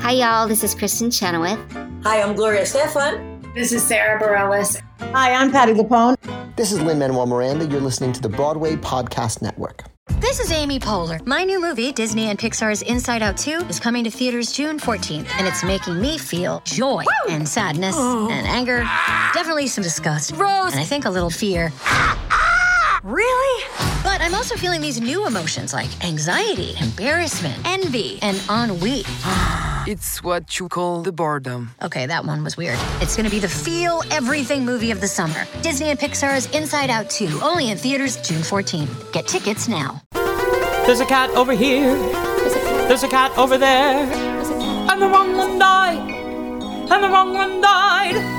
Hi, y'all. This is Kristen Chenoweth. Hi, I'm Gloria Estefan. This is Sarah Bareilles. Hi, I'm Patti LuPone. This is Lin-Manuel Miranda. You're listening to the Broadway Podcast Network. This is Amy Poehler. My new movie, Disney and Pixar's Inside Out 2, is coming to theaters June 14th, and it's making me feel joy and sadness and anger, definitely some disgust, Rose, and I think a little fear. Really? But I'm also feeling these new emotions like anxiety, embarrassment, envy, and ennui. It's what you call the boredom. Okay, that one was weird. It's gonna be the feel everything movie of the summer. Disney and Pixar's Inside Out 2, only in theaters June 14th. Get tickets now. There's a cat over here. There's a cat over there. And the wrong one died. And the wrong one died.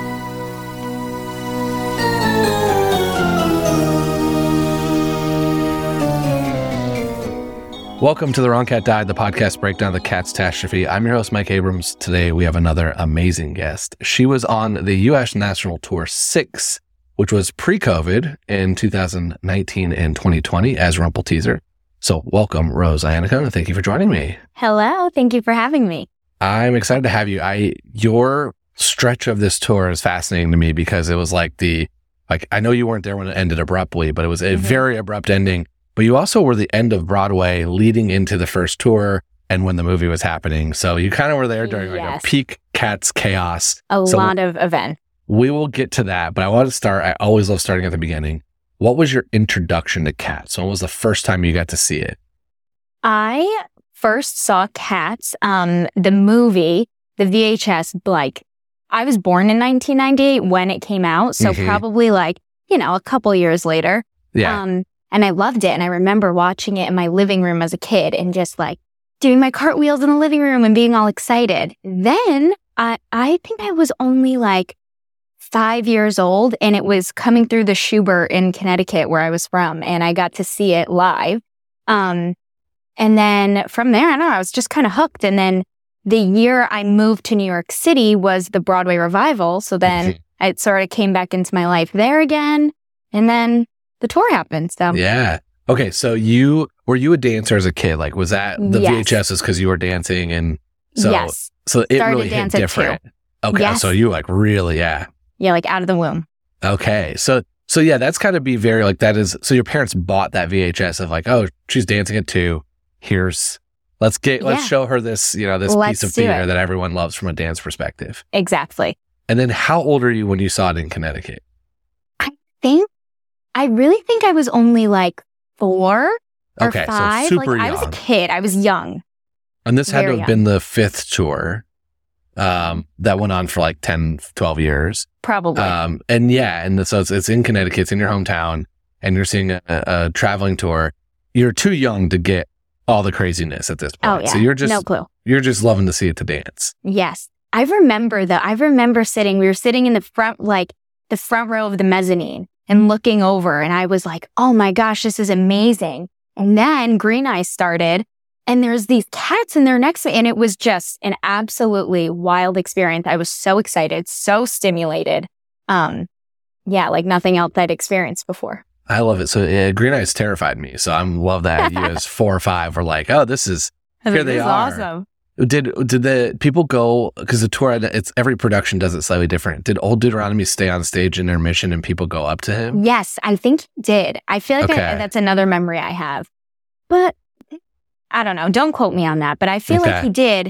Welcome to The Wrong Cat Died, the podcast breakdown of the Catastrophe. I'm your host, Mike Abrams. Today, we have another amazing guest. She was on the U.S. National Tour 6, which was pre-COVID in 2019 and 2020 as Rumpelteazer. So welcome, Rose Iannacone. Thank you for joining me. Hello. Thank you for having me. I'm excited to have you. Your stretch of this tour is fascinating to me because it was like I know you weren't there when it ended abruptly, but it was a very abrupt ending. But you also were the end of Broadway leading into the first tour and when the movie was happening. So you kind of were there during like a peak Cats chaos. A lot of events. We will get to that, but I want to start. I always love starting at the beginning. What was your introduction to Cats? When was the first time you got to see it? I first saw Cats, the movie, the VHS, I was born in 1998 when it came out. So probably a couple years later. Yeah. And I loved it. And I remember watching it in my living room as a kid and just doing my cartwheels in the living room and being all excited. Then I think I was only 5 years old and it was coming through the Schubert in Connecticut where I was from. And I got to see it live. And then from there, I don't know, I was just kind of hooked. And then the year I moved to New York City was the Broadway revival. So then it sort of came back into my life there again. And then the tour happened. So yeah. Okay. So were you a dancer as a kid? Was that the VHS is because you were dancing and so yes. So it really hit different. Okay. Yes. So you really out of the womb. Okay. So yeah, that's kind of be very that is. So your parents bought that VHS of oh, she's dancing at 2. Let's show her this this piece of theater that everyone loves from a dance perspective. Exactly. And then how old are you when you saw it in Connecticut? I really think I was only 4 or 5. So super young. I was a kid. I was young. And this had to have been the 5th tour that went on for 10, 12 years. Probably. So it's in Connecticut, it's in your hometown, and you're seeing a traveling tour. You're too young to get all the craziness at this point. Oh, yeah. So you're just, no clue. You're just loving to see it to dance. Yes. I remember we were sitting in the front row of the mezzanine and looking over, and I was like, oh my gosh, this is amazing. And then Green Eyes started, and there's these cats in there next to me, and it was just an absolutely wild experience. I was so excited, so stimulated. Nothing else I'd experienced before. I love it. So Green Eyes terrified me. So I love that you as 4 or 5 were oh, this is, here they are. Awesome. Did the people go, because the tour, every production does it slightly different. Did Old Deuteronomy stay on stage in intermission and people go up to him? Yes, I think he did. I feel like that's another memory I have. But I don't know. Don't quote me on that. But I feel like he did.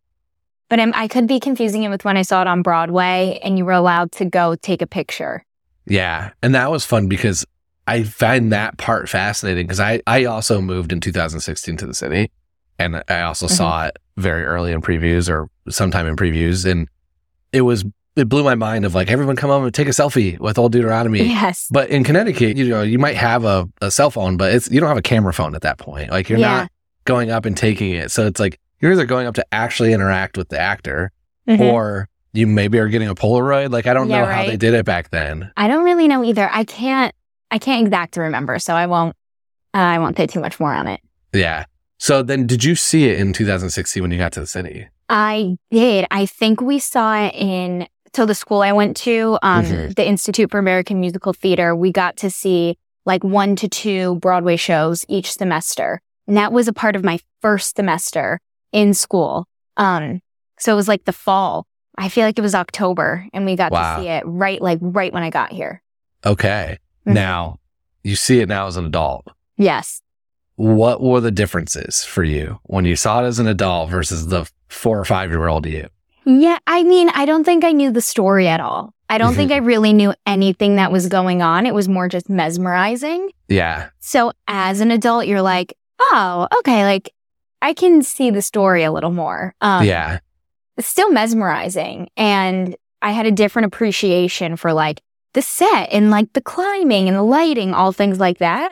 But I could be confusing it with when I saw it on Broadway and you were allowed to go take a picture. Yeah. And that was fun because I find that part fascinating because I also moved in 2016 to the city. And I also saw it very early in previews or sometime in previews. And it blew my mind of everyone come up and take a selfie with Old Deuteronomy. Yes. But in Connecticut, you might have a cell phone, but you don't have a camera phone at that point. You're not going up and taking it. So it's you're either going up to actually interact with the actor or you maybe are getting a Polaroid. I don't know how they did it back then. I don't really know either. I can't exactly remember. So I won't say too much more on it. Yeah. So then did you see it in 2016 when you got to the city? I did. I think we saw it so the school I went to, the Institute for American Musical Theater, we got to see 1 to 2 Broadway shows each semester. And that was a part of my first semester in school. So it was like the fall. I feel like it was October, and we got Wow. to see it right when I got here. Okay. Mhm. Now, you see it now as an adult. Yes. What were the differences for you when you saw it as an adult versus the 4 or 5-year-old you? Yeah, I mean, I don't think I knew the story at all. I don't think I really knew anything that was going on. It was more just mesmerizing. Yeah. So as an adult, you're like, oh, okay, like I can see the story a little more. Yeah. It's still mesmerizing. And I had a different appreciation for like the set and like the climbing and the lighting, all things like that.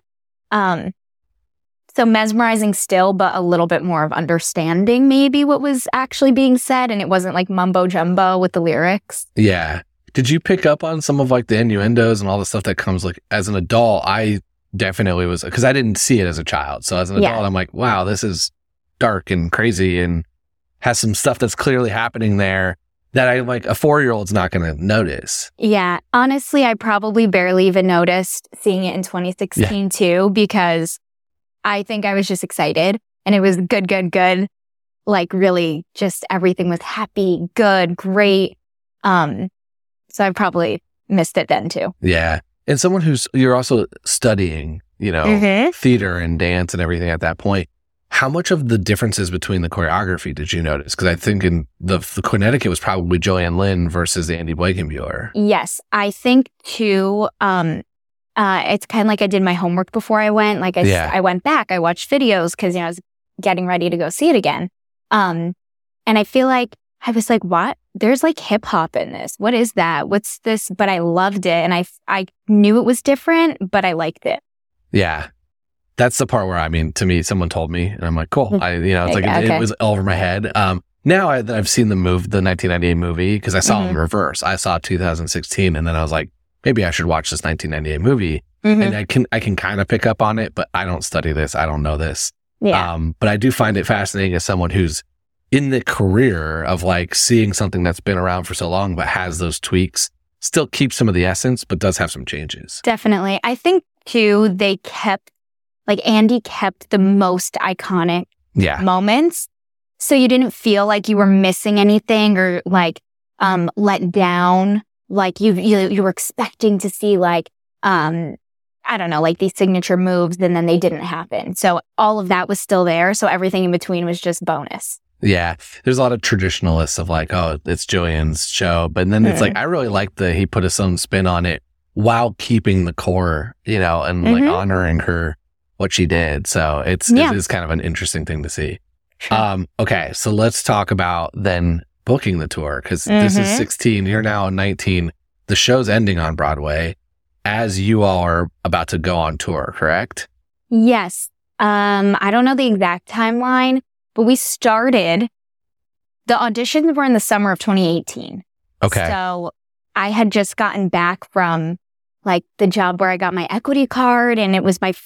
So mesmerizing still, but a little bit more of understanding maybe what was actually being said. And it wasn't like mumbo jumbo with the lyrics. Yeah. Did you pick up on some of like the innuendos and all the stuff that comes like as an adult? I definitely was, because I didn't see it as a child. So as an adult, I'm like, wow, this is dark and crazy and has some stuff that's clearly happening there that I like a 4-year-old's not going to notice. Yeah. Honestly, I probably barely even noticed seeing it in 2016 too, because I think I was just excited and it was good. Like really just everything was happy, good, great. So I probably missed it then too. Yeah. And someone you're also studying, theater and dance and everything at that point. How much of the differences between the choreography did you notice? Because I think in the Connecticut was probably Joanne Lynn versus Andy Blankenbuehler. Yes. I think too, it's kind of like I did my homework before I went. Like I went back, I watched videos because, I was getting ready to go see it again. And I feel like I was like, what? There's like hip hop in this. What is that? What's this? But I loved it. And I knew it was different, but I liked it. Yeah. That's the part where, to me, someone told me and I'm like, cool. It's like, it was all over my head. Now that I've seen the 1998 movie, because I saw it in reverse. I saw 2016 and then I was like, maybe I should watch this 1998 movie. And I can kind of pick up on it, but I don't study this. I don't know this. Yeah. But I do find it fascinating as someone who's in the career of like seeing something that's been around for so long, but has those tweaks, still keeps some of the essence, but does have some changes. Definitely. I think too, Andy kept the most iconic moments. So you didn't feel like you were missing anything or like, let down. Like you were expecting to see like, I don't know, like these signature moves and then they didn't happen. So all of that was still there. So everything in between was just bonus. Yeah. There's a lot of traditionalists of like, oh, it's Joanne's show. But then it's like, I really like he put his own spin on it while keeping the core, and like honoring her, what she did. So it is kind of an interesting thing to see. Sure. Okay. So let's talk about then booking the tour, because this is 16. You're now 19. The show's ending on Broadway as you all are about to go on tour, correct? Yes. I don't know the exact timeline, but we started, the auditions were in the summer of 2018. Okay. So I had just gotten back from like the job where I got my equity card, and it was my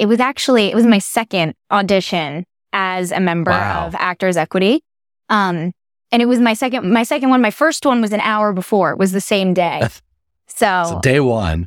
second audition as a member of Actors Equity. And it was my second one. My first one was an hour before. It was the same day. So day one.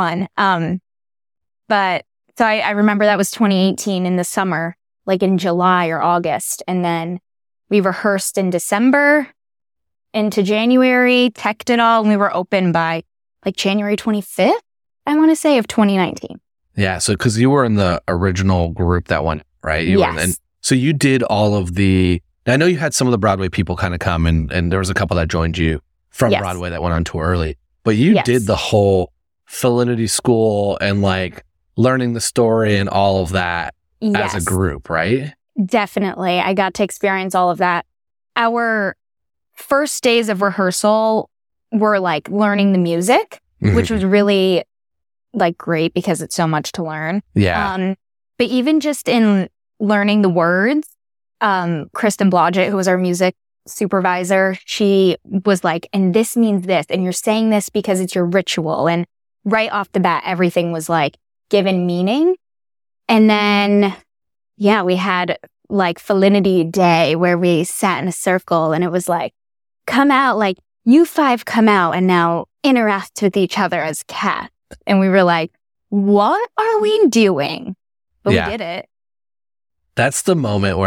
But so I remember that was 2018 in the summer, like in July or August. And then we rehearsed in December into January, teched it all, and we were open by like January 25th, I want to say, of 2019. Yeah. So because you were in the original group that went, right? Yes. So you did all of I know you had some of the Broadway people kind of come and there was a couple that joined you from Broadway that went on tour early, but you did the whole Felinity School and like learning the story and all of that as a group, right? Definitely. I got to experience all of that. Our first days of rehearsal were like learning the music, which was really like great because it's so much to learn. Yeah. But even just in learning the words, Kristen Blodgett, who was our music supervisor, she was like, and this means this, and you're saying this because it's your ritual. And right off the bat, everything was like given meaning. And then, we had like Felinity Day where we sat in a circle and it was like, come out, like you five come out and now interact with each other as cats. And we were like, what are we doing? But we did it. That's the moment where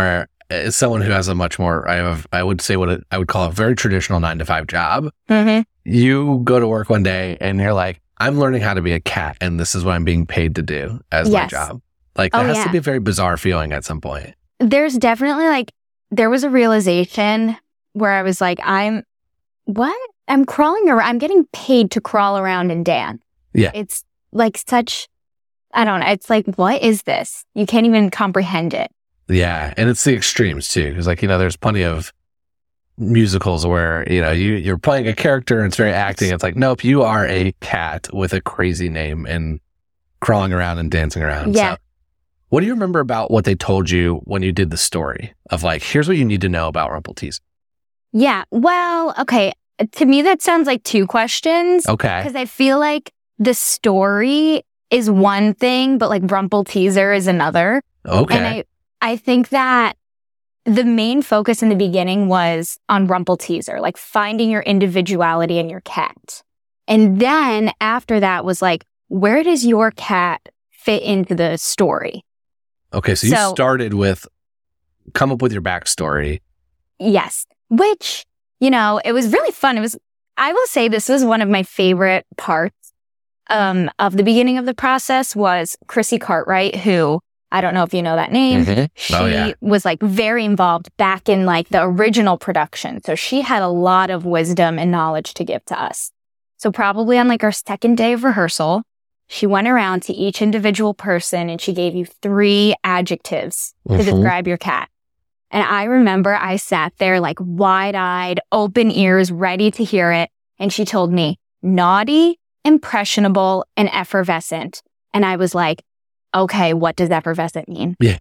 as someone who has a much more, I would say what I would call a very traditional 9-to-5 job. Mm-hmm. You go to work one day and you're like, I'm learning how to be a cat, and this is what I'm being paid to do as my job. Like, that has to be a very bizarre feeling at some point. There's definitely like, there was a realization where I was like, I'm crawling around. I'm getting paid to crawl around and dance. Yeah. It's like such, I don't know. It's like, what is this? You can't even comprehend it. Yeah. And it's the extremes too. Because like, there's plenty of musicals where, you're playing a character and it's very acting. It's like, nope, you are a cat with a crazy name and crawling around and dancing around. Yeah. So, what do you remember about what they told you when you did the story of like, here's what you need to know about Rumpelteazer? Yeah. Well, okay. To me, that sounds like two questions. Okay. Because I feel like the story is one thing, but like Rumpelteazer is another. Okay. And I think that the main focus in the beginning was on Rumpelteazer, like finding your individuality in your cat. And then after that was like, where does your cat fit into the story? Okay, so you started with come up with your backstory. Yes, which, it was really fun. I will say this was one of my favorite parts of the beginning of the process was Chrissy Cartwright, who, I don't know if you know that name. Mm-hmm. She was like very involved back in like the original production. So she had a lot of wisdom and knowledge to give to us. So probably on like our second day of rehearsal, she went around to each individual person and she gave you 3 adjectives to describe your cat. And I remember I sat there like wide-eyed, open ears, ready to hear it. And she told me, naughty, impressionable, and effervescent. And I was like, okay, what does effervescent mean? Yeah.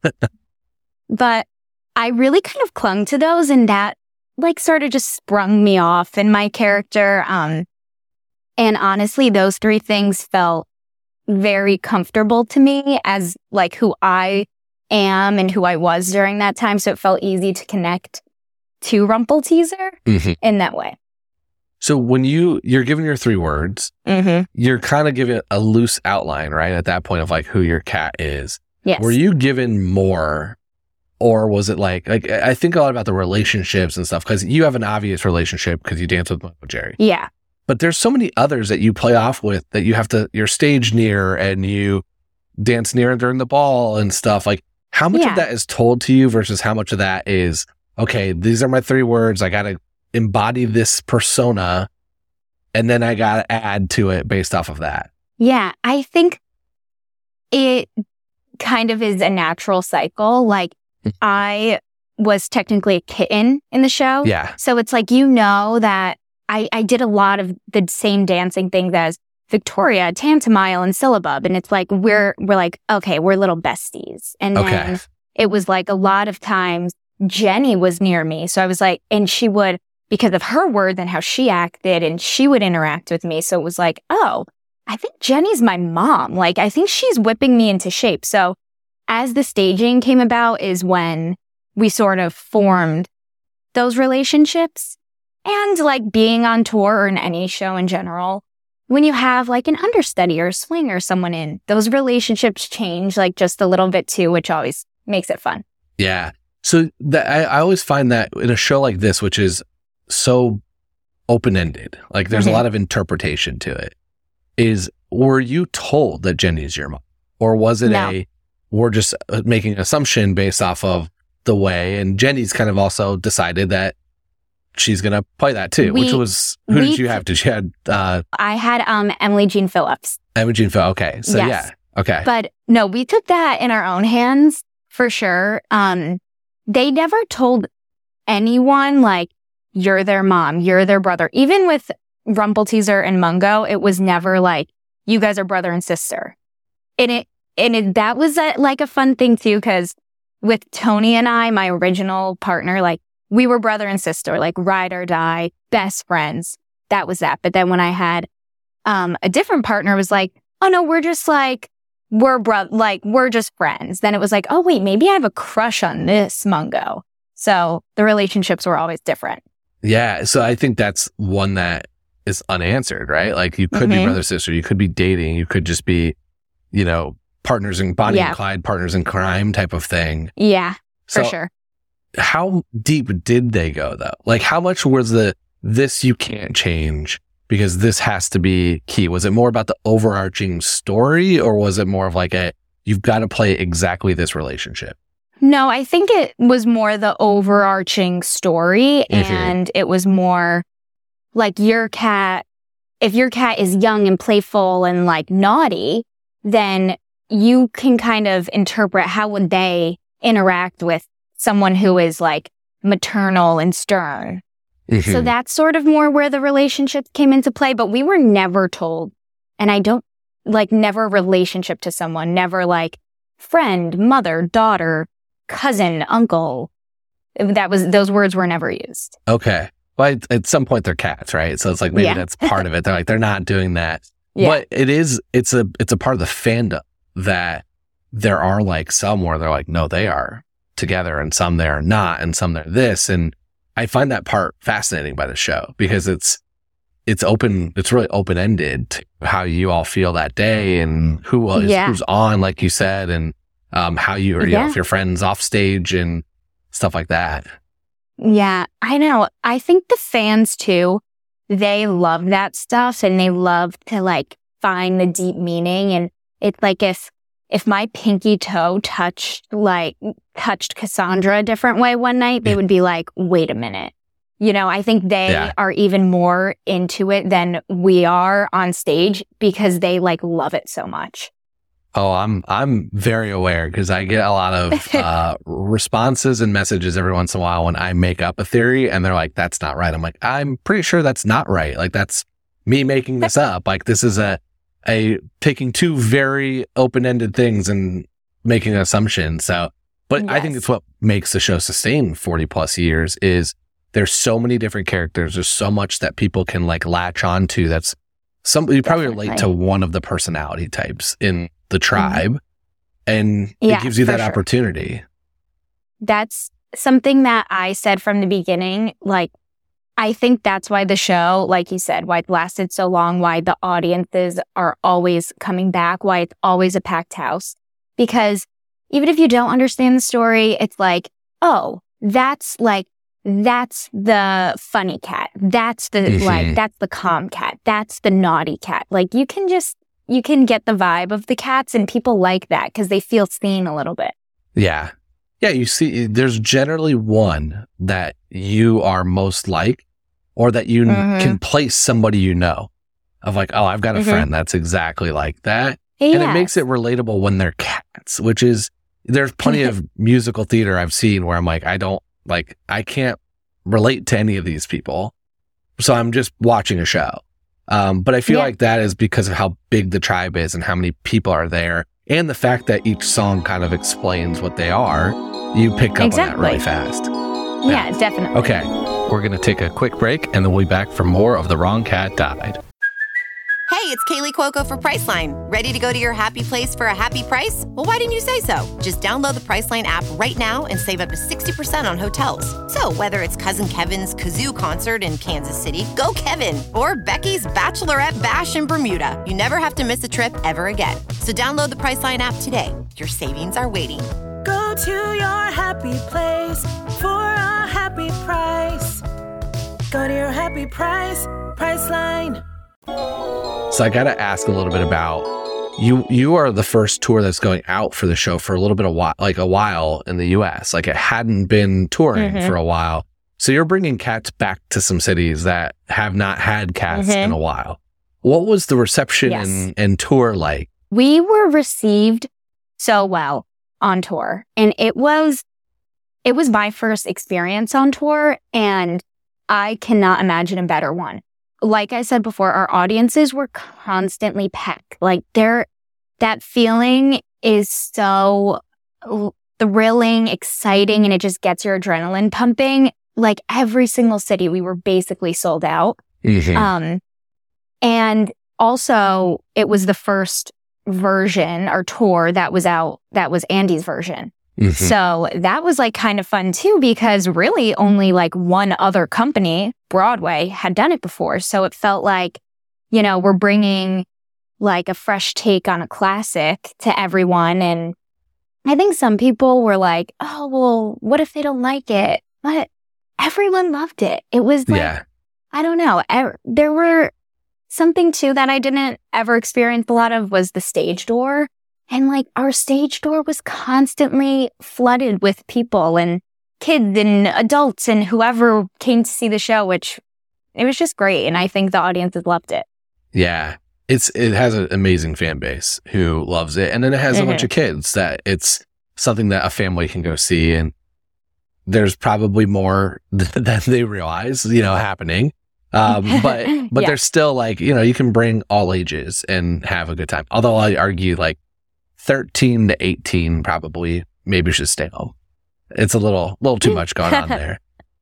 But I really kind of clung to those, and that like sort of just sprung me off in my character. And honestly, those 3 things felt very comfortable to me as like who I am and who I was during that time. So it felt easy to connect to Rumpelteazer in that way. So when you're given your 3 words, you're kind of given a loose outline, right? At that point of like who your cat is. Yes. Were you given more, or was it like I think a lot about the relationships and stuff, because you have an obvious relationship because you dance with Michael Jerry. Yeah. But there's so many others that you play off with that you're stage near and you dance near during the ball and stuff. Like, how much of that is told to you versus how much of that is, okay, these are my 3 words. I got to embody this persona and then I got to add to it based off of that. Yeah. I think it kind of is a natural cycle. Like, I was technically a kitten in the show. Yeah. So it's like, that I did a lot of the same dancing things as Victoria, Tantamile, and Syllabub. And it's like, we're like, okay, we're little besties. And then it was like a lot of times Jenny was near me. So I was like, and she would, because of her words and how she acted, and she would interact with me. So it was like, oh, I think Jenny's my mom. Like, I think she's whipping me into shape. So as the staging came about is when we sort of formed those relationships. And like being on tour or in any show in general, when you have like an understudy or a swing or someone in, those relationships change like just a little bit too, which always makes it fun. Yeah. So I always find that in a show like this, which is so open-ended, like there's a lot of interpretation to it, were you told that Jenny's your mom? Or was it we're just making an assumption based off of the way, and Jenny's kind of also decided that she's going to play that too, which was, who did you have? Did you have, I had Emily Jean Phillips. Emily Jean Phillips. Okay. So yeah. Okay. But no, we took that in our own hands for sure. They never told anyone like, you're their mom, you're their brother. Even with Rumpelteazer and Mungo, it was never like, you guys are brother and sister. And that was like a fun thing too, because with Tony and I, my original partner, like, we were brother and sister, like ride or die, best friends. That was that. But then when I had a different partner, was like, oh no, we're just like, we're just friends. Then it was like, oh wait, maybe I have a crush on this Mungo. So the relationships were always different. Yeah. So I think that's one that is unanswered, right? Like you could be brother, sister, you could be dating, you could just be, partners in Bonnie and Clyde, partners in crime type of thing. Yeah, for sure. how deep did they go though? Like how much was this you can't change because this has to be key? Was it more about the overarching story, or was it more of like you've got to play exactly this relationship? No, I think it was more the overarching story, and it was more like if your cat is young and playful and like naughty, then you can kind of interpret how would they interact with someone who is like maternal and stern. So that's sort of more where the relationships came into play, but we were never told, and I don't like never relationship to someone, never like friend, mother, daughter, cousin, uncle. Those words were never used. Okay. Well, at some point they're cats, right? So it's like maybe that's part of it. They're like, they're not doing that. Yeah. But it's a part of the fandom that there are like some where they're like, no, they are together, and some they are not, and some they're this. And I find that part fascinating by the show because it's open, it's really open-ended to how you all feel that day and who's on, like you said, and how you are, if your friends off stage and stuff like that. Yeah, I know. I think the fans too, they love that stuff, and they love to like find the deep meaning. And it's like if my pinky toe touched Cassandra a different way one night, they would be like, wait a minute. I think they are even more into it than we are on stage because they like love it so much. Oh, I'm very aware because I get a lot of responses and messages every once in a while when I make up a theory and they're like, that's not right. I'm like, I'm pretty sure that's not right. Like that's me making this up. Like this is a taking two very open-ended things and making an assumption. So, but I think it's what makes the show sustain 40 plus years is there's so many different characters. There's so much that people can like latch onto. That's you probably relate to one of the personality types in the tribe, and it gives you that opportunity. That's something that I said from the beginning. Like, I think that's why the show, like you said, why it lasted so long, why the audiences are always coming back, why it's always a packed house. Because even if you don't understand the story, it's like, oh, that's the funny cat. That's the that's the calm cat. That's the naughty cat. Like you can get the vibe of the cats, and people like that because they feel seen a little bit. Yeah. Yeah. You see, there's generally one that you are most like, or that you can place somebody of like, oh, I've got a friend that's exactly like that. Yes. And it makes it relatable when they're cats, which is, there's plenty of musical theater I've seen where I'm like, I can't relate to any of these people. So I'm just watching a show. But I feel like that is because of how big the tribe is and how many people are there. And the fact that each song kind of explains what they are. You pick up on that really fast. Yeah, definitely. Okay. We're going to take a quick break and then we'll be back for more of The Wrong Cat Died. Hey, it's Kaylee Cuoco for Priceline. Ready to go to your happy place for a happy price? Well, why didn't you say so? Just download the Priceline app right now and save up to 60% on hotels. So whether it's Cousin Kevin's Kazoo Concert in Kansas City, go Kevin, or Becky's Bachelorette Bash in Bermuda, you never have to miss a trip ever again. So download the Priceline app today. Your savings are waiting. Go to your happy place for a happy price. Go to your happy price, Priceline. So I got to ask a little bit about you are the first tour that's going out for the show for a little bit of a while in the US. Like it hadn't been touring for a while. So you're bringing cats back to some cities that have not had cats in a while. What was the reception and tour like? We were received so well on tour, and it was my first experience on tour, and I cannot imagine a better one. Like I said before, our audiences were constantly packed. Like that feeling is so thrilling, exciting, and it just gets your adrenaline pumping. Like every single city, we were basically sold out. And also it was the first version or tour that was out. That was Andy's version. So that was like kind of fun too, because really only like one other company, Broadway, had done it before. So it felt like, we're bringing like a fresh take on a classic to everyone. And I think some people were like, oh, well, what if they don't like it? But everyone loved it. It was like, I don't know. There were something too that I didn't ever experience a lot of was the stage door. And like our stage door was constantly flooded with people and kids and adults and whoever came to see the show, which it was just great. And I think the audiences loved it. Yeah. It has an amazing fan base who loves it. And then it has a bunch of kids that it's something that a family can go see. And there's probably more than they realize, happening. But there's still like, you can bring all ages and have a good time. Although I argue like 13 to 18 probably maybe should stay home. It's a little too much going on there.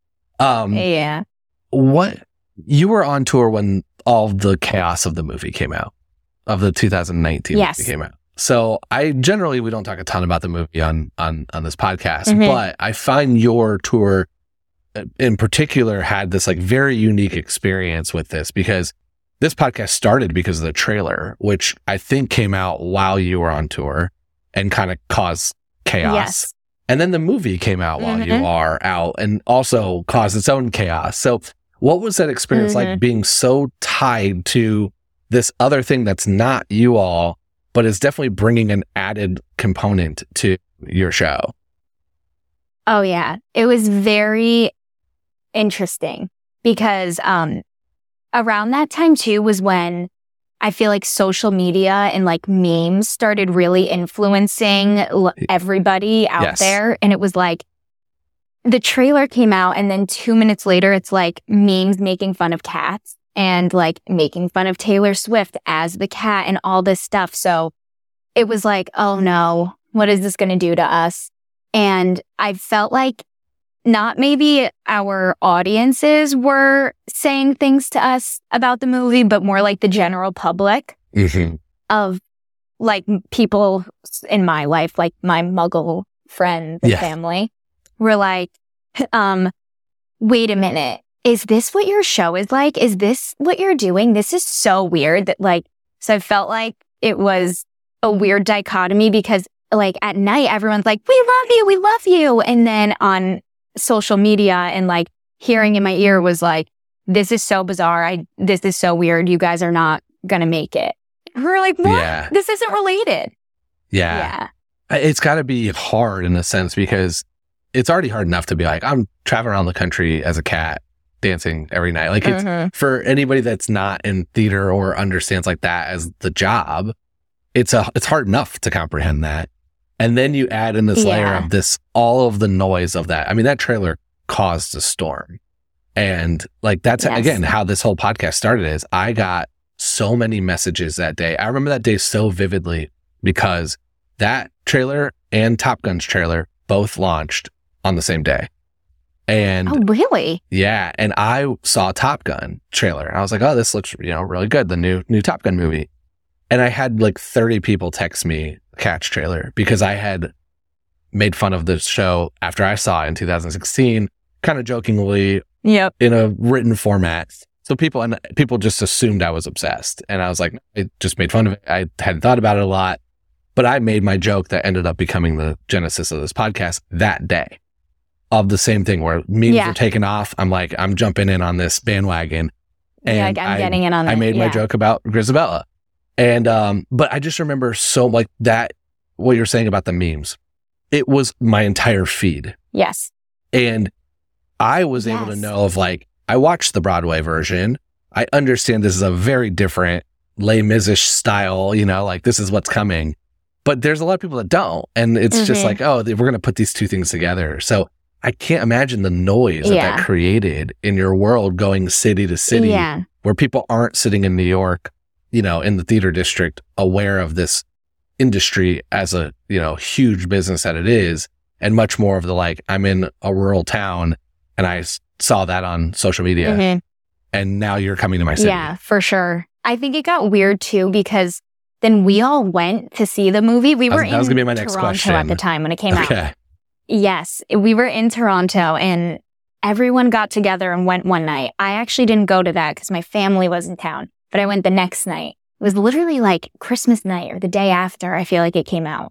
What you were on tour when all the chaos of the movie came out, of the 2019 movie came out. So we don't talk a ton about the movie on this podcast, but I find your tour in particular had this like very unique experience with this, because this podcast started because of the trailer, which I think came out while you were on tour and kind of caused chaos. Yes. And then the movie came out while you are out and also caused its own chaos. So what was that experience like, being so tied to this other thing that's not you all, but is definitely bringing an added component to your show? Oh, yeah. It was very interesting because around that time, too, was when I feel like social media and like memes started really influencing everybody out there. And it was like the trailer came out and then 2 minutes later, it's like memes making fun of cats and like making fun of Taylor Swift as the cat and all this stuff. So it was like, oh no, what is this going to do to us? And I felt like not maybe our audiences were saying things to us about the movie, but more like the general public of like people in my life, like my Muggle friends and family were like, wait a minute, is this what your show is like? Is this what you're doing? This is so weird that like, so I felt like it was a weird dichotomy because like at night, everyone's like, we love you. And then on social media and like hearing in my ear was like, this is so bizarre. This is so weird. You guys are not going to make it. We're like, what? Yeah. This isn't related. Yeah. It's got to be hard in a sense because it's already hard enough to be like, I'm traveling around the country as a cat dancing every night. Like it's for anybody that's not in theater or understands like that as the job, it's hard enough to comprehend that. And then you add in this layer of this, all of the noise of that. I mean, that trailer caused a storm. And like, that's again, how this whole podcast started is I got so many messages that day. I remember that day so vividly because that trailer and Top Gun's trailer both launched on the same day. And oh, really? Yeah. And I saw Top Gun trailer and I was like, oh, this looks, really good. The new Top Gun movie. And I had like 30 people text me Cats trailer because I had made fun of the show after I saw it in 2016, kind of jokingly in a written format. So people just assumed I was obsessed. And I was like, I just made fun of it. I hadn't thought about it a lot, but I made my joke that ended up becoming the genesis of this podcast that day of the same thing where memes were taken off. I'm like, I'm jumping in on this bandwagon. And I'm getting in on it. I made my joke about Grisabella. And, but I just remember so like that, what you're saying about the memes, it was my entire feed. Yes. And I was able to know of like, I watched the Broadway version. I understand this is a very different Les Mis-ish style, like this is what's coming, but there's a lot of people that don't. And it's just like, oh, we're going to put these two things together. So I can't imagine the noise that created in your world going city to city where people aren't sitting in New York, in the theater district, aware of this industry as a, huge business that it is, and much more of the like, I'm in a rural town and I saw that on social media and now you're coming to my city. Yeah, for sure. I think it got weird too because then we all went to see the movie. We were in that was gonna be my next Toronto question. at the time when it came out. Yes, we were in Toronto and everyone got together and went one night. I actually didn't go to that because my family was in town. But I went the next night. It was literally like Christmas night or the day after, I feel like it came out.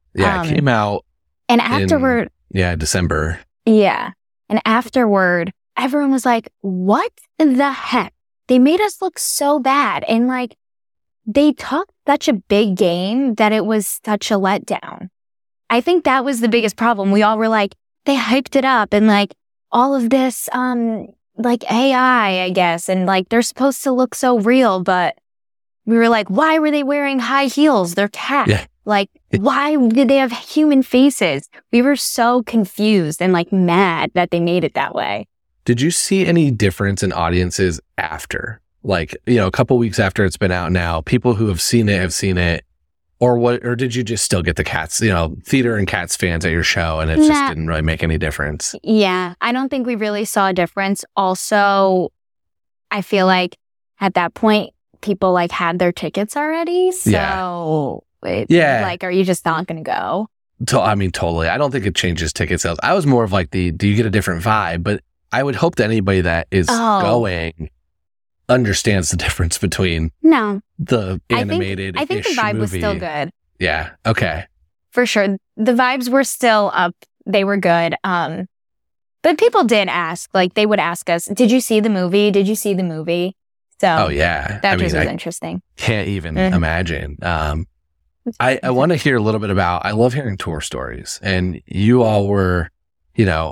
Yeah, it came out and afterward, December. Yeah. And afterward, everyone was like, what the heck? They made us look so bad. And like, they took such a big game that it was such a letdown. I think that was the biggest problem. We all were like, they hyped it up and like all of this, like AI, I guess. And like, they're supposed to look so real, but we were like, why were they wearing high heels? They're cats. Yeah. Like, why did they have human faces? We were so confused and like mad that they made it that way. Did you see any difference in audiences after? Like, a couple weeks after it's been out now, people who have seen it, or what? Or did you just still get the Cats, theater and Cats fans at your show, and it just didn't really make any difference? Yeah, I don't think we really saw a difference. Also, I feel like at that point, people like had their tickets already, so like, are you just not going to go? Totally. I don't think it changes ticket sales. I was more of like do you get a different vibe? But I would hope that anybody that is going understands the difference between the animated. I think the vibe was still good. Yeah. Okay. For sure, the vibes were still up. They were good. But people did ask. Like they would ask us, "Did you see the movie? Did you see the movie?" So, that was interesting. Can't even imagine. I want to hear a little bit about. I love hearing tour stories, and you all were, the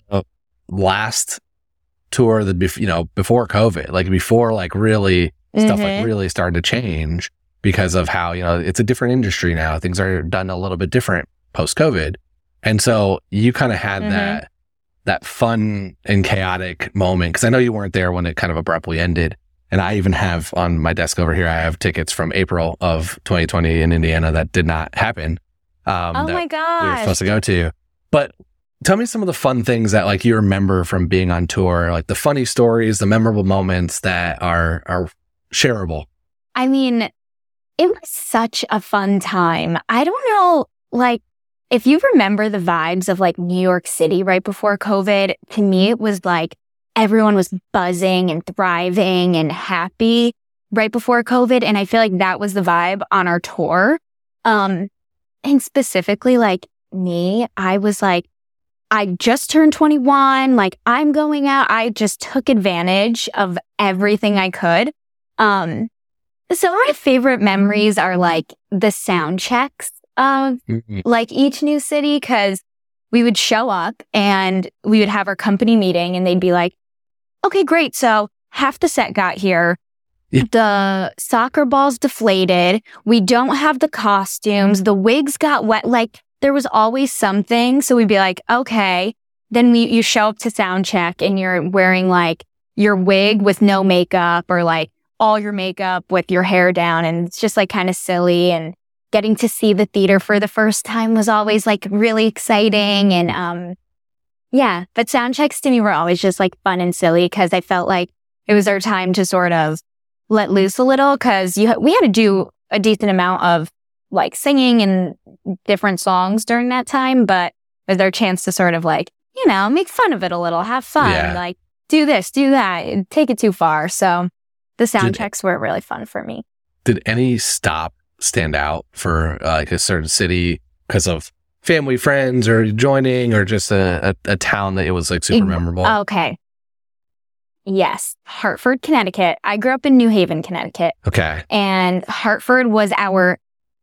last tour that before COVID, like before like really stuff like really started to change because of how it's a different industry now. Things are done a little bit different post COVID, and so you kind of had that fun and chaotic moment because I know you weren't there when it kind of abruptly ended. And I even have on my desk over here, I have tickets from April of 2020 in Indiana that did not happen. Oh my gosh. We were supposed to go to. But tell me some of the fun things that like you remember from being on tour, like the funny stories, the memorable moments that are shareable. I mean, it was such a fun time. I don't know, like, if you remember the vibes of like New York City right before COVID, to me, it was like, everyone was buzzing and thriving and happy right before COVID. And I feel like that was the vibe on our tour. And specifically like me, I was like, I just turned 21. Like I'm going out. I just took advantage of everything I could. So my favorite memories are like the sound checks of like each new city. 'Cause we would show up and we would have our company meeting and they'd be like, okay, great. So half the set got here. Yeah. The soccer ball's deflated. We don't have the costumes. The wigs got wet. Like there was always something. So we'd be like, okay. Then you show up to sound check and you're wearing like your wig with no makeup or like all your makeup with your hair down. And it's just like kind of silly. And getting to see the theater for the first time was always like really exciting. And, yeah, but sound checks to me were always just like fun and silly because I felt like it was our time to sort of let loose a little because we had to do a decent amount of like singing and different songs during that time, but it was our chance to sort of like, make fun of it a little, have fun, like do this, do that, take it too far. So the sound checks were really fun for me. Did any stop stand out for like a certain city because of family, friends, or joining, or just a town that it was like super memorable? Okay. Yes. Hartford, Connecticut. I grew up in New Haven, Connecticut. Okay. And Hartford was our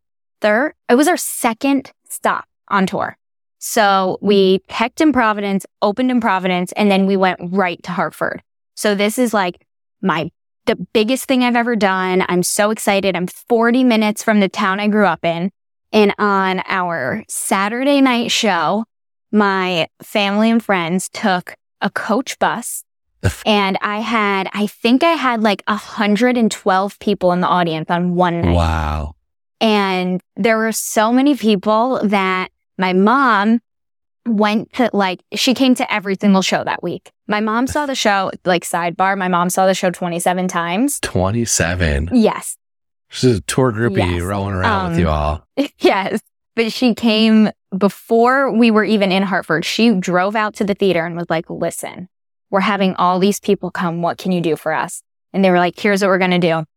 second stop on tour. So we pecked in Providence, opened in Providence, and then we went right to Hartford. So this is like the biggest thing I've ever done. I'm so excited. I'm 40 minutes from the town I grew up in. And on our Saturday night show, my family and friends took a coach bus and I think I had like 112 people in the audience on one night. Wow. And there were so many people that my mom went to she came to every single show that week. My mom saw the show, like sidebar, my mom saw the show 27 times. 27? Yes. She's a tour groupie rolling around with you all. Yes. But she came before we were even in Hartford. She drove out to the theater and was like, listen, we're having all these people come. What can you do for us? And they were like, here's what we're going to do.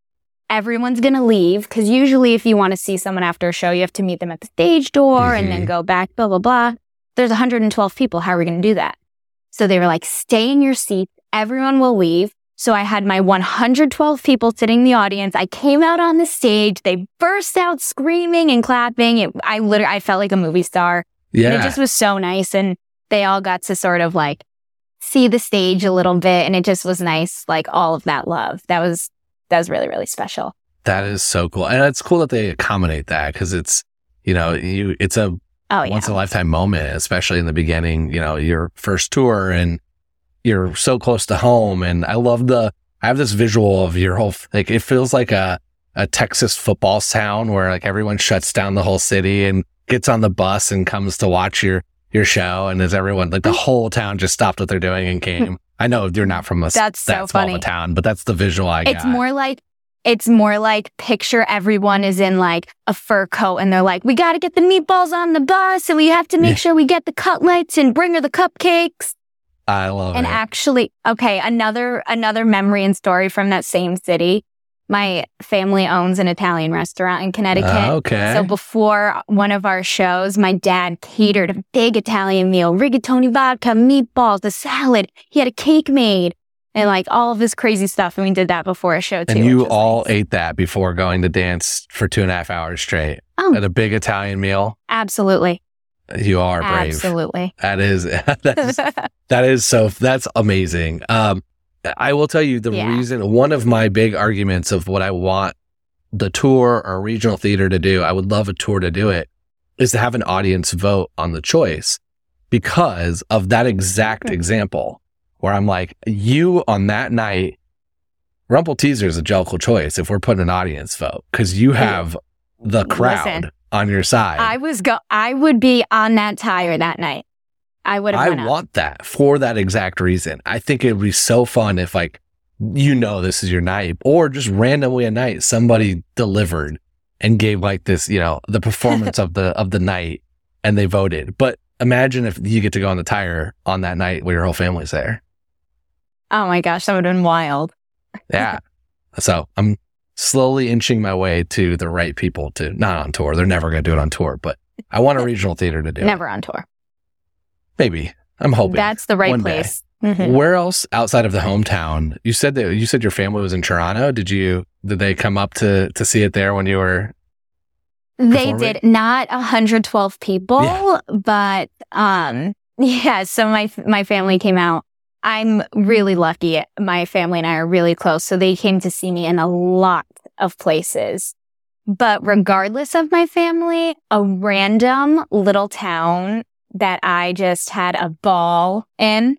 everyone's going to leave. Because usually if you want to see someone after a show, you have to meet them at the stage door and then go back, blah, blah, blah. There's 112 people. How are we going to do that? So they were like, stay in your seat. Everyone will leave. So I had my 112 people sitting in the audience. I came out on the stage. They burst out screaming and clapping. I felt like a movie star. Yeah. And it just was so nice. And they all got to sort of like see the stage a little bit. And it just was nice. Like all of that love. That was really, really special. That is so cool. And it's cool that they accommodate that because it's, it's a once in a lifetime moment, especially in the beginning, your first tour and you're so close to home. And I have this visual of your whole, like, it feels like a Texas football town where like everyone shuts down the whole city and gets on the bus and comes to watch your show. And as everyone, like the whole town just stopped what they're doing and came. I know you're not from that small of a town, but that's the visual I got. It's more like picture everyone is in like a fur coat and they're like, we got to get the meatballs on the bus and we have to make sure we get the cutlets and bring her the cupcakes. I love it. And actually, okay, another memory and story from that same city. My family owns an Italian restaurant in Connecticut. Okay. So before one of our shows, my dad catered a big Italian meal, rigatoni vodka, meatballs, a salad. He had a cake made and like all of this crazy stuff. And we did that before a show too. And you all ate that before going to dance for 2.5 hours straight at a big Italian meal? Absolutely. You are brave. Absolutely. That's amazing. I will tell you the reason, one of my big arguments of what I want the tour or regional theater to do, I would love a tour to do it, is to have an audience vote on the choice because of that exact example where I'm like, you on that night, Rumpleteazer is a Jellicle choice if we're putting an audience vote because you have the crowd on your side. I would be on that tire that night. I would have want that for that exact reason. I think it would be so fun if like, this is your night or just randomly a night somebody delivered and gave like this, the performance of the night and they voted. But imagine if you get to go on the tire on that night where your whole family's there. Oh my gosh, that would have been wild. Yeah. So I'm slowly inching my way to the right people to not on tour. They're never going to do it on tour, but I want a regional theater to do it. Never on tour. Maybe. I'm hoping. That's the right place. Mm-hmm. Where else outside of the hometown? You said your family was in Toronto. Did they come up to see it there when you were They did. Not 112 people, but so my family came out. I'm really lucky. My family and I are really close, so they came to see me in a lot of places. But regardless of my family, a random little town that I just had a ball in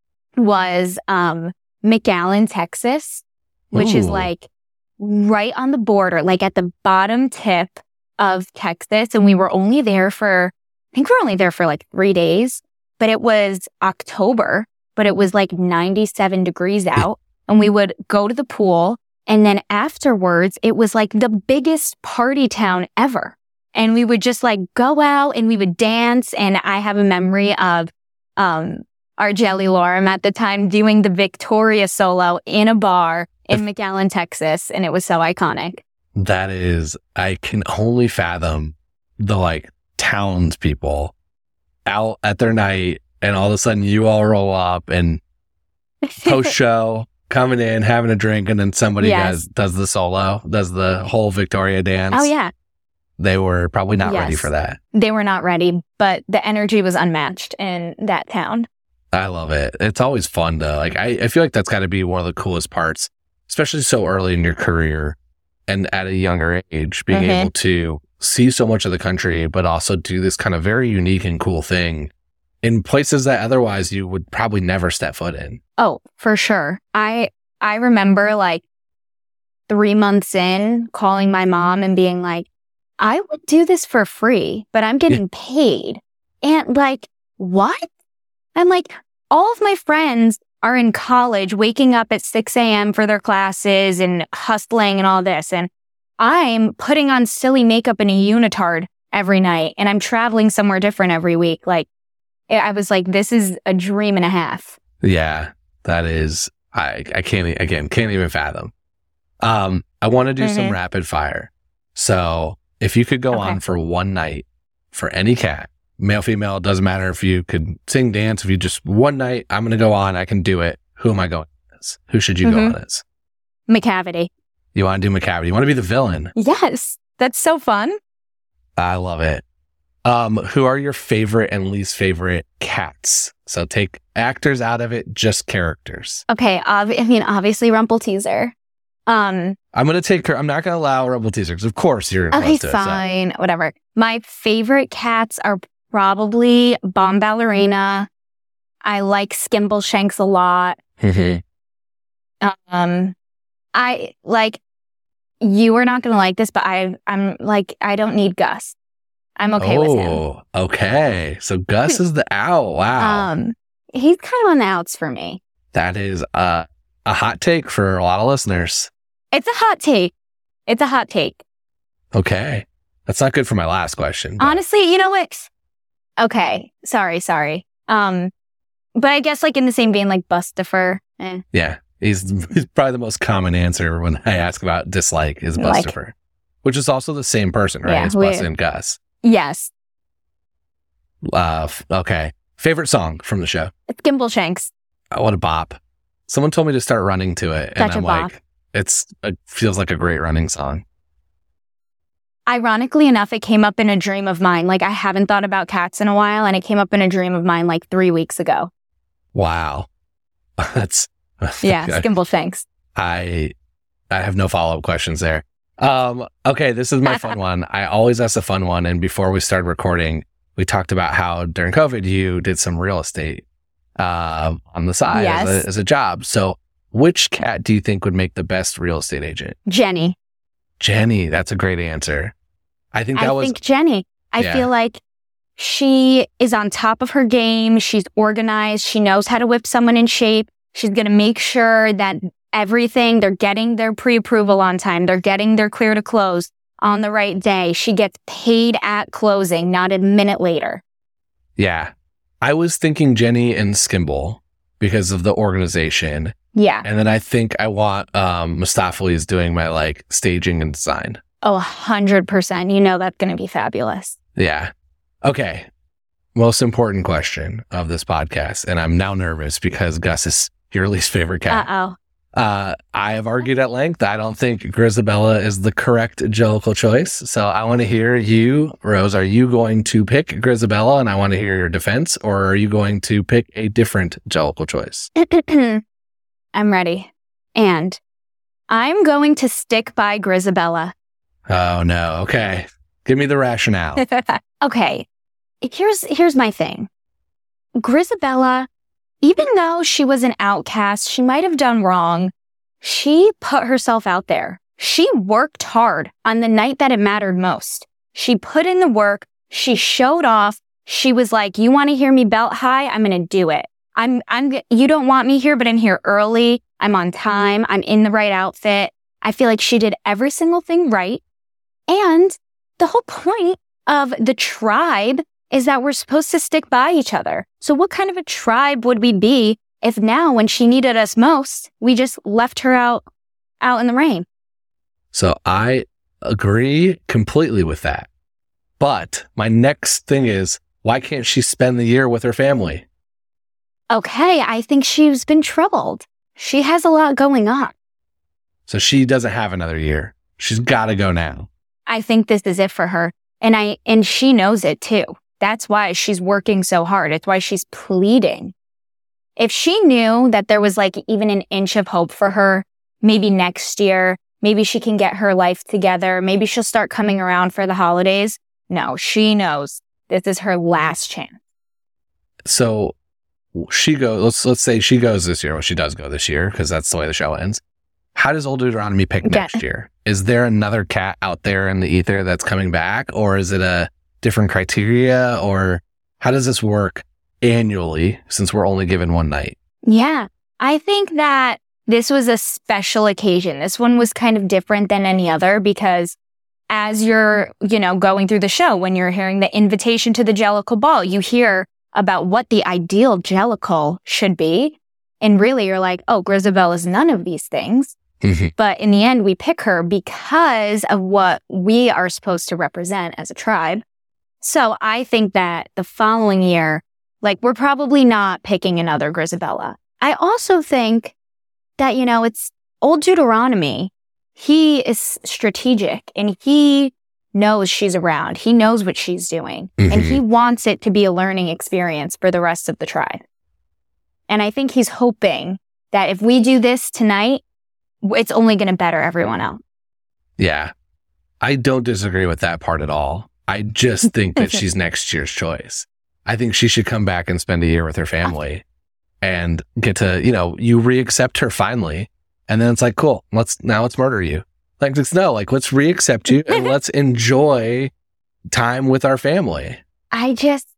was McAllen, Texas, which is like right on the border, like at the bottom tip of Texas. And we were only there for like 3 days, but it was October, but it was like 97 degrees out. And we would go to the pool. And then afterwards, it was like the biggest party town ever. And we would just like go out and we would dance. And I have a memory of our Jelly Lorem at the time doing the Victoria solo in a bar in McAllen, Texas. And it was so iconic. That is, I can only fathom the like townspeople out at their night and all of a sudden you all roll up and post show coming in, having a drink, and then somebody does the solo, does the whole Victoria dance. Oh, yeah. They were probably not ready for that. They were not ready, but the energy was unmatched in that town. I love it. It's always fun to like, I feel like that's got to be one of the coolest parts, especially so early in your career and at a younger age, being able to see so much of the country, but also do this kind of very unique and cool thing in places that otherwise you would probably never step foot in. Oh, for sure. I remember like 3 months in calling my mom and being like, I would do this for free, but I'm getting paid. And like, what? I'm like, all of my friends are in college, waking up at 6 a.m. for their classes and hustling and all this. And I'm putting on silly makeup in a unitard every night. And I'm traveling somewhere different every week. Like, I was like, this is a dream and a half. Yeah, that is, I can't even fathom. I want to do some rapid fire. So if you could go on for one night for any cat, male, female, it doesn't matter if you could sing, dance, if you just one night, I'm going to go on, I can do it. Who am I going as? Who should you go on as? Macavity. You want to do Macavity? You want to be the villain? Yes. That's so fun. I love it. Who are your favorite and least favorite cats? So take actors out of it, just characters. Okay. Obviously Rumpelteazer. I'm going to take her. I'm not going to allow Rumpelteazer because of course you're going to Okay, fine. So. Whatever. My favorite cats are probably Bomb Ballerina. I like Skimbleshanks a lot. I like, you are not going to like this, but I'm like, I don't need Gus. I'm okay with him. Oh, okay. So Gus is the owl. Wow. He's kind of on the outs for me. That is a hot take for a lot of listeners. It's a hot take. Okay. That's not good for my last question. But. Honestly, you know what? Okay. Sorry. But I guess like in the same vein, like Bustifer. Yeah. He's probably the most common answer when I ask about dislike is Bustifer, which is also the same person, right? Yeah, it's Bus and Gus. Yes. Okay. Favorite song from the show? It's Skimbleshanks. Oh, what a bop. Someone told me to start running to it. Such and I'm like, it feels like a great running song. Ironically enough, it came up in a dream of mine. Like I haven't thought about cats in a while, and it came up in a dream of mine like 3 weeks ago. Wow. That's... Yeah, Skimbleshanks. I have no follow-up questions there. Okay, this is my fun one. I always ask a fun one. And before we started recording, we talked about how during COVID, you did some real estate on the side as a job. So which cat do you think would make the best real estate agent? Jenny. That's a great answer. I think Jenny. I feel like she is on top of her game. She's organized. She knows how to whip someone in shape. She's going to make sure that they're getting their pre-approval on time. They're getting their clear to close on the right day. She gets paid at closing, not a minute later. Yeah. I was thinking Jenny and Skimble because of the organization. Yeah. And then I think I want Mustafali's doing my like staging and design. Oh, 100%. You know that's going to be fabulous. Yeah. Okay. Most important question of this podcast. And I'm now nervous because Gus is your least favorite cat. Uh-oh. I have argued at length. I don't think Grizabella is the correct Jellicle choice. So I want to hear you, Rose. Are you going to pick Grizabella and I want to hear your defense, or are you going to pick a different Jellicle choice? I'm ready. And I'm going to stick by Grizabella. Oh, no. Okay. Give me the rationale. Okay. Here's my thing. Grizabella, even though she was an outcast, she might have done wrong. She put herself out there. She worked hard on the night that it mattered most. She put in the work. She showed off. She was like, you want to hear me belt high? I'm going to do it. You don't want me here, but I'm here early. I'm on time. I'm in the right outfit. I feel like she did every single thing right. And the whole point of the tribe is that we're supposed to stick by each other. So what kind of a tribe would we be if now, when she needed us most, we just left her out in the rain? So I agree completely with that. But my next thing is, why can't she spend the year with her family? Okay, I think she's been troubled. She has a lot going on. So she doesn't have another year. She's got to go now. I think this is it for her. And she knows it too. That's why she's working so hard. It's why she's pleading. If she knew that there was like even an inch of hope for her, maybe next year, maybe she can get her life together, maybe she'll start coming around for the holidays. No, she knows this is her last chance. So she goes, let's say she goes this year. Well, she does go this year because that's the way the show ends. How does Old Deuteronomy pick next year? Is there another cat out there in the ether that's coming back, or is it a different criteria, or how does this work annually since we're only given one night? Yeah, I think that this was a special occasion. This one was kind of different than any other because as you're, going through the show, when you're hearing the invitation to the Jellicle Ball, you hear about what the ideal Jellicle should be. And really you're like, oh, Grizabella is none of these things. But in the end, we pick her because of what we are supposed to represent as a tribe. So I think that the following year, like, we're probably not picking another Grizabella. I also think that, you know, it's old Deuteronomy. He is strategic and he knows she's around. He knows what she's doing. And he wants it to be a learning experience for the rest of the tribe. And I think he's hoping that if we do this tonight, it's only going to better everyone else. Yeah. I don't disagree with that part at all. I just think that she's next year's choice. I think she should come back and spend a year with her family and get to, you know, you re-accept her finally. And then it's like, cool, let's murder you. Like, let's re-accept you and let's enjoy time with our family. I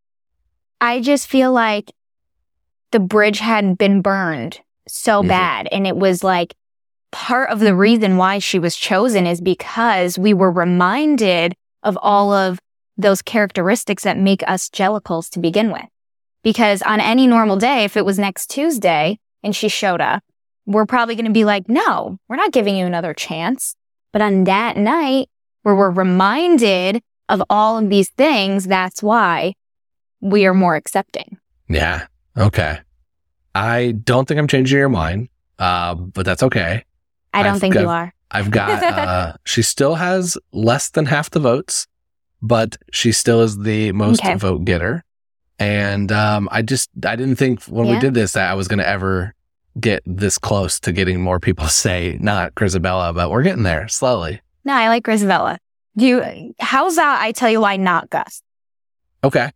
just feel like the bridge had been burned so bad. And it was like, part of the reason why she was chosen is because we were reminded of all of those characteristics that make us Jellicles to begin with. Because on any normal day, if it was next Tuesday and she showed up, we're probably going to be like, no, we're not giving you another chance. But on that night where we're reminded of all of these things, that's why we are more accepting. Yeah. Okay. I don't think I'm changing your mind, but that's okay. I don't think you are. I've got, she still has less than half the votes, but she still is the most vote getter. And I didn't think when we did this that I was going to ever get this close to getting more people say not Grizabella, but we're getting there slowly. No, I like Grizabella. How's that? I tell you why not Gus. Okay.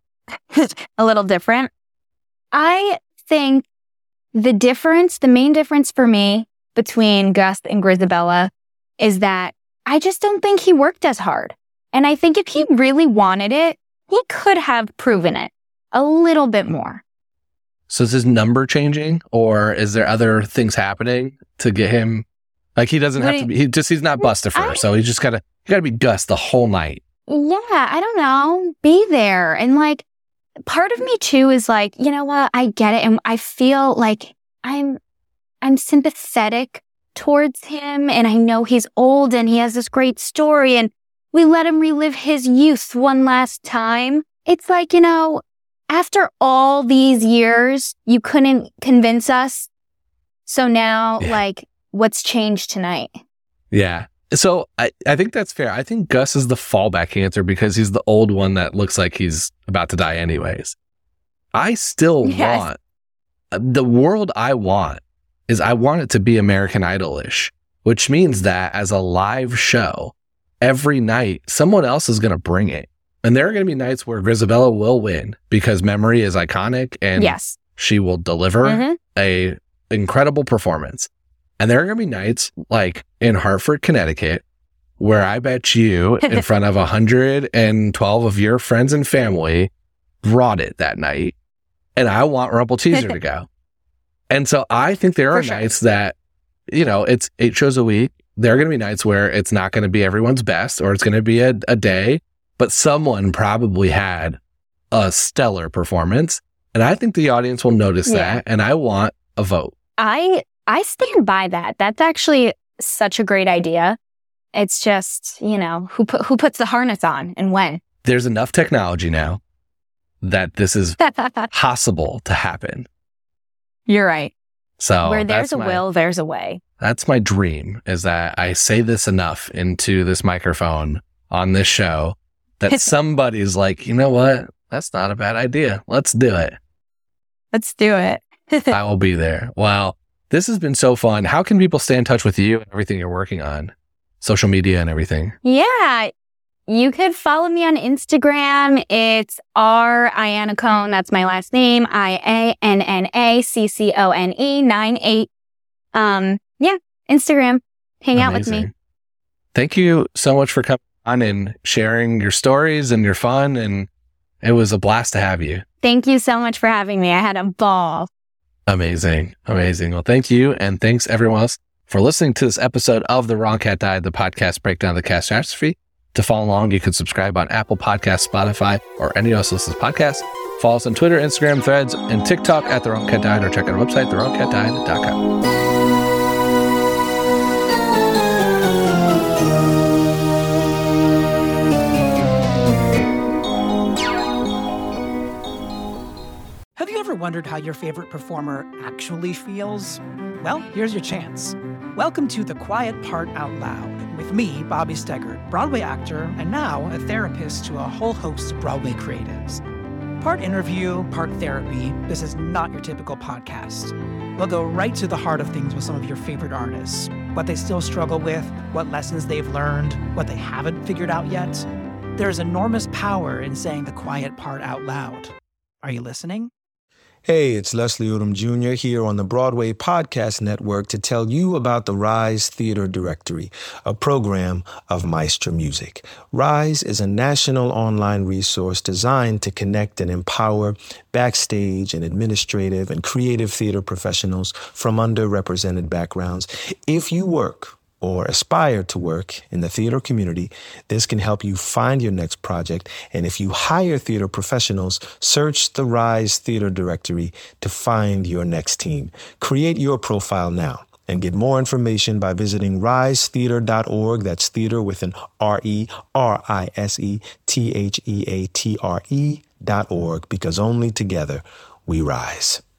A little different. I think the main difference for me between Gus and Grizabella is that I just don't think he worked as hard. And I think if he really wanted it, he could have proven it a little bit more. So is his number changing, or is there other things happening to get him? Like, he doesn't have to be, he's not Bustifer. So he just gotta be Gus the whole night. Yeah, I don't know. Be there. And like, part of me too is like, you know what? I get it. And I feel like I'm sympathetic towards him. And I know he's old and he has this great story and we let him relive his youth one last time. It's like, you know, after all these years, you couldn't convince us. So now, like, what's changed tonight? Yeah. So I think that's fair. I think Gus is the fallback answer because he's the old one that looks like he's about to die anyways. I still want, the world I want is I want it to be American Idol-ish, which means that as a live show, every night, someone else is going to bring it. And there are going to be nights where Grizabella will win because Memory is iconic and she will deliver a incredible performance. And there are going to be nights like in Hartford, Connecticut, where I bet you in front of 112 of your friends and family brought it that night. And I want Rumpelteazer to go. And so I think there are nights that, you know, it's 8 shows a week. There are going to be nights where it's not going to be everyone's best or it's going to be a day, but someone probably had a stellar performance. And I think the audience will notice that. And I want a vote. I stand by that. That's actually such a great idea. It's just, you know, who puts the harness on and when. There's enough technology now that this is possible to happen. You're right. So where there's a will, there's a way. That's my dream, is that I say this enough into this microphone on this show that somebody's like, you know what? That's not a bad idea. Let's do it. Let's do it. I will be there. Wow. This has been so fun. How can people stay in touch with you and everything you're working on? Social media and everything. Yeah. You could follow me on Instagram. It's R.Iannacone. That's my last name. IANNACCONE 98. Yeah. Instagram. Hang out with me. Thank you so much for coming on and sharing your stories and your fun. And it was a blast to have you. Thank you so much for having me. I had a ball. Amazing. Amazing. Well, thank you. And thanks everyone else for listening to this episode of The Wrong Cat Died, the podcast breakdown of the catastrophe. To follow along, you can subscribe on Apple Podcasts, Spotify, or any else listens to podcasts. Follow us on Twitter, Instagram, Threads, and TikTok at The Wrong Cat Died, or check out our website, thewrongcatdied.com. wondered how your favorite performer actually feels? Well, here's your chance. Welcome to The Quiet Part Out Loud with me, Bobby Steggert, Broadway actor and now a therapist to a whole host of Broadway creatives. Part interview, part therapy, this is not your typical podcast. We'll go right to the heart of things with some of your favorite artists, what they still struggle with, what lessons they've learned, what they haven't figured out yet. There's enormous power in saying the quiet part out loud. Are you listening? Hey, it's Leslie Odom Jr. here on the Broadway Podcast Network to tell you about the Rise Theater Directory, a program of Maestro Music. Rise is a national online resource designed to connect and empower backstage and administrative and creative theater professionals from underrepresented backgrounds. If you work or aspire to work in the theater community, this can help you find your next project. And if you hire theater professionals, search the Rise Theater Directory to find your next team. Create your profile now and get more information by visiting risetheater.org. That's theater with an RERISETHEATRE.org, because only together we rise.